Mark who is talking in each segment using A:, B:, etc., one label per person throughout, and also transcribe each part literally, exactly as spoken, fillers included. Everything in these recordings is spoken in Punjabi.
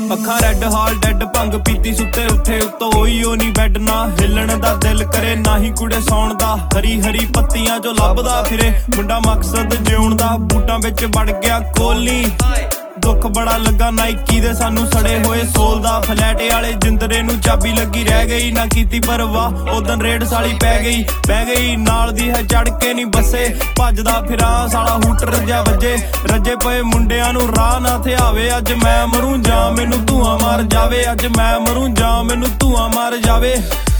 A: ਅੱਖਾਂ ਰੈਡ ਹਾਲ ਡੈਡ ਭੰਗ ਪੀਤੀ ਸੁੱਤੇ ਉੱਥੇ ਉੱਤੋਂ ਹੋਈ ਉਹ ਨੀ ਬੈਡ ਨਾ ਹਿੱਲਣ ਦਾ ਦਿਲ ਕਰੇ ਨਾ ਹੀ ਕੁੜੇ ਸੌਣ ਦਾ ਹਰੀ ਹਰੀ ਪੱਤੀਆਂ ਚੋਂ ਲੱਭਦਾ ਫਿਰੇ ਮੁੰਡਾ ਮਕਸਦ ਜਿਉਣ ਦਾ ਬੂਟਾਂ ਵਿੱਚ ਵੜ ਗਿਆ ਕੋਲੀ ਦੁੱਖ ਬੜਾ ਲੱਗਾ ਨਾਈਕੀ ਦੇ ਸਾਨੂੰ ਸੜੇ ਹੋਏ ਸੋਲ ਦਾ ਫਲੈਟ ਵਾਲੇ ਜਿੰਦਰੇ ਨੂੰ ਚਾਬੀ ਲੱਗੀ ਰਹਿ ਗਈ ਨਾ ਕੀਤੀ ਪਰਵਾਹ ਉਦੋਂ ਰੇਡ ਸਾਲੀ ਪੈ ਗਈ ਪੈ ਗਈ ਨਾਲ ਦੀ ਹੈ ਚੜ ਕੇ ਨਹੀਂ ਬੱਸੇ ਭੱਜਦਾ ਫਿਰਾਂ ਸਾਲਾ ਹੂਟਰ ਜਿਹਾ ਵੱਜੇ ਰੱਜੇ ਪਏ ਮੁੰਡਿਆਂ ਨੂੰ ਰਾਹ ਨਾ ਥਿਆਵੇ ਅੱਜ ਮੈਂ ਮਰੂੰ ਜਾਂ ਮੈਨੂੰ ਧੂਆਂ ਮਾਰ ਜਾਵੇ ਅੱਜ ਮੈਂ ਮਰੂੰ ਜਾਂ ਮੈਨੂੰ ਧੂਆਂ ਮਾਰ ਜਾਵੇ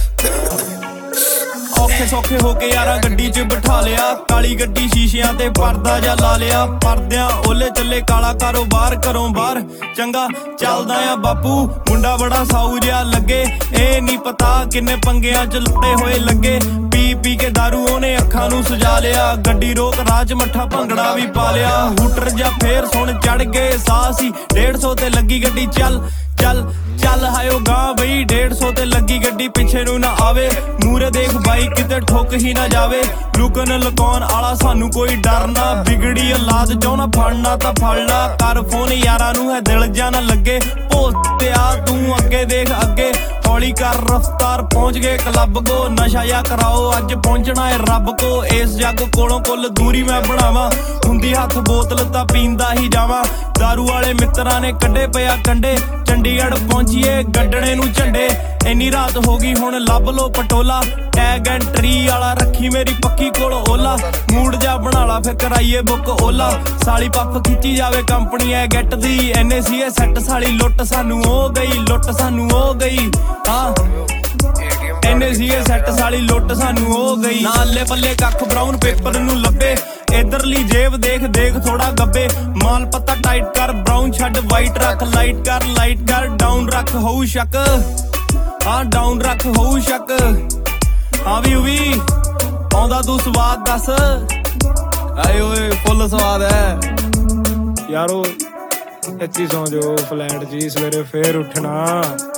A: ਔਖੇ ਸੌਖੇ ਹੋ ਕੇ ਯਾਰਾਂ ਗੱਡੀ 'ਚ ਬਿਠਾ ਲਿਆ ਕਾਲੀ ਗੱਡੀ ਸ਼ੀਸ਼ਿਆਂ ਤੇ ਪਰਦਾ ਜਾ ਲਾ ਲਿਆ ਪਰਦਿਆਂ ਓਲੇ ਚੱਲੇ ਕਾਲਾ ਕਾਰੋਬਾਰ ਘਰੋਂ ਬਾਹਰ ਚੰਗਾ ਚੱਲਦਾ ਆ ਬਾਪੂ ਮੁੰਡਾ ਬੜਾ ਸਾਊ ਜਿਹਾ ਲੱਗੇ ਇਹ ਨੀ ਪਤਾ ਕਿੰਨੇ ਪੰਗਿਆਂ 'ਚ ਲੁੱਟੇ ਹੋਏ ਲੱਗੇ ਪੀ ਪੀ ਕੇ ਦਾਰੂ ਉਹਨੇ ਅੱਖਾਂ ਨੂੰ ਸਜਾ ਲਿਆ ਗੱਡੀ ਰੋਕ ਰਾਜ ਮੱਠਾ ਭੰਗੜਾ ਵੀ ਪਾ ਲਿਆ ਹੂਟਰ ਜਾਂ ਫੇਰ ਸੁਣ ਚੜ ਗਏ ਸਾਹ ਸੀ ਡੇਢ ਸੌ ਤੇ ਲੱਗੀ ਗੱਡੀ ਚੱਲ ਚੱਲ ਚੱਲ ਹਾਇਓ ਗਾਂ ਬਈ ਡੇਢ ਸੌ ਤੇ ਲੱਗੀ ਗੱਡੀ ਪਿੱਛੇ ਨੂੰ ਨਾ ਆਵੇ ਮੂਰੇ ਦੇਖ ਬਾਈ ਕਿਤੇ ਠੁੱਕ ਹੀ ਨਾ ਜਾਵੇ ਲੁਕਣ ਲੁਕਾਉਣ ਆਲਾ ਸਾਨੂੰ ਕੋਈ ਡਰ ਨਾ ਵਿਗੜੀ ਔਲਾਦ ਚਾਹੁੰਨਾ ਫੜਨਾ ਤਾਂ ਫੜਨਾ ਕਰ ਫੋਨ ਯਾਰਾਂ ਨੂੰ ਹੈ ਦਿਲ ਜਾ ਨਾ ਲੱਗੇ ਭੋਸਤੇ ਆ ਤੂੰ ਅੱਗੇ ਦੇਖ ਅੱਗੇ ਹੌਲੀ ਕਰ ਰਫਤਾਰ ਪਹੁੰਚ ਗਏ ਕਲੱਬ ਕੋ ਨਸ਼ਾ ਜਾਂ ਕਰਾਓ ਅੱਜ ਪਹੁੰਚਣਾ ਏ ਰੱਬ ਕੋ ਇਸ ਜੱਗ ਕੋਲੋਂ ਕੁੱਲ ਦੂਰੀ ਮੈਂ ਬਣਾਵਾਂ ਹੁੰਦੀ ਹੱਥ ਬੋਤਲ ਤਾਂ ਪੀਂਦਾ ਹੀ ਜਾਵਾਂ ਦਾਰੂ ਵਾਲੇ ਮਿੱਤਰਾਂ ਨੇ ਕੱਢੇ ਪਿਆ ਕੰਡੇ ਚੰਡੀਗੜ੍ਹ ਪਹੁੰਚੀਏ ਗੱਡਣੇ ਨੂੰ ਝੰਡੇ ਇੰਨੀ ਰਾਤ ਹੋ ਗਈ ਹੁਣ ਲੱਭ ਲੋ ਪਟੋਲਾ ਟੈਗ ਐਂਟਰੀ ਵਾਲਾ ਰੱਖੀ ਮੇਰੀ ਪੱਕੀ ਕੋਲ ਓਲਾ ਮੂਡ ਜਾ ਬਣਾ ਲਾ ਫਿਰ ਕਰਾਈਏ ਬੁੱਕ ਓਲਾ ਸਾਲੀ ਪੱਪ ਖਿੱਚੀ ਜਾਵੇ ਕੰਪਨੀ ਐ ਗੈਟ ਦੀ ਐਨ ਏ ਸੀ ਐ ਸੈੱਟ ਸਾਲੀ ਲੁੱਟ ਸਾਨੂੰ ਹੋ ਗਈ ਲੁੱਟ ਸਾਨੂੰ ਹੋ ਗਈ ਹਾਂ ਐਨ ਏ ਸੀ ਐ ਸੈੱਟ ਸਾਲੀ ਲੁੱਟ ਸਾਨੂੰ ਹੋ ਗਈ ਨਾਲੇ ਪੱਲੇ ਕੱਖ ਬਰਾਊਨ ਪੇਪਰ ਨੂੰ ਲੱਭੇ ਇਧਰਲੀ ਜੇਬ ਦੇਖ ਦੇਖ ਥੋੜਾ ਗੱਬੇ ਮਾਲ ਪੱਤਾ ਟਾਈਟ ਕਰ ਬਰਾਊਨ ਛੱਡ ਵਾਈਟ ਰੱਖ ਲਾਈਟ ਕਰ ਲਾਈਟ ਕਰ ਡਾਊਨ ਰੱਖ ਹੋਊ ਸ਼ੱਕ ਹਾਂ ਡਾਊਨ ਰੱਖ ਹੋਊ ਸ਼ੱਕ ਹਾਂ ਵੀ ਵੀ ਆਉਂਦਾ ਤੂੰ ਸਵਾਦ ਦੱਸ ਆਏ ਓਏ ਫੁੱਲ ਸਵਾਦ ਹੈ ਯਾਰੋ ਇੱਥੇ ਸੌਂ ਜਾਓ ਫਲੈਟ ਜੀ ਸਵੇਰੇ ਫੇਰ ਉੱਠਣਾ।